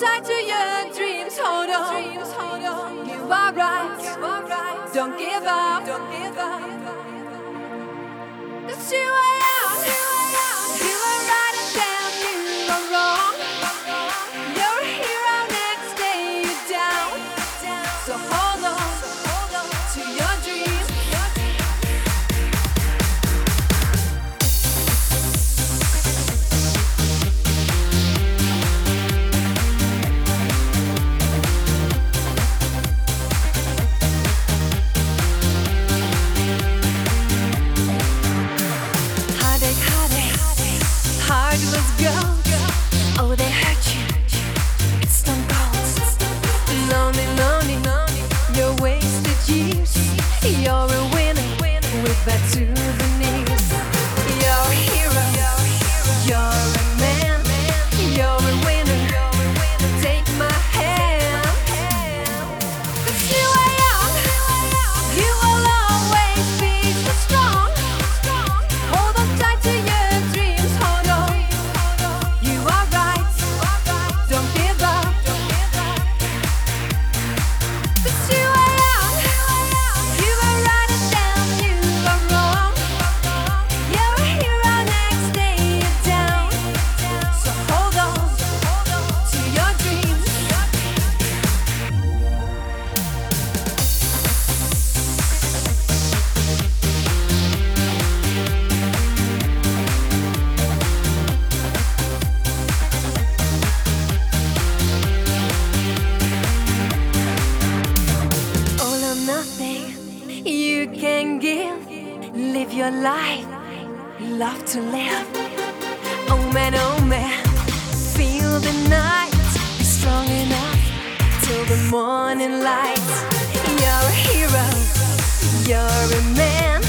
tight to your dreams. Hold on, you are right. Don't give up. That's who I am. You are right and damn you are wrong. You're a hero, next day you're down. So hold on to your dreams. Hard was gold. Oh, they hurt you. It's stone cold. Lonely, you're wasted years. You're a winner with that to the knees. You're a hero. You're a man. You're a winner. Take my hand. That's who I am. You will always be so strong. Hold on tight to your you can give. Live your life, love to live. Oh man, feel the night. Be strong enough till the morning light. You're a hero, you're a man.